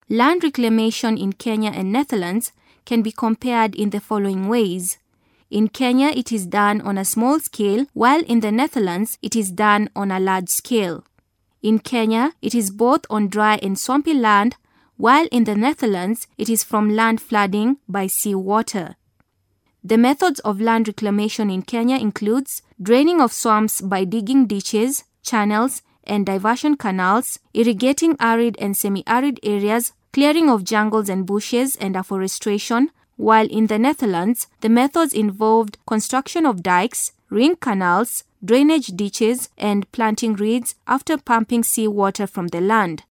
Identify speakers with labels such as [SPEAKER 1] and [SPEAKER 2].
[SPEAKER 1] Land reclamation in Kenya and Netherlands can be compared in the following ways. In Kenya, it is done on a small scale, while in the Netherlands, it is done on a large scale. In Kenya, it is both on dry and swampy land, while in the Netherlands, it is from land flooding by seawater. The methods of land reclamation in Kenya includes draining of swamps by digging ditches, channels, and diversion canals, irrigating arid and semi-arid areas, clearing of jungles and bushes, and afforestation, while in the Netherlands, the methods involved construction of dikes, ring canals, drainage ditches, and planting reeds after pumping seawater from the land.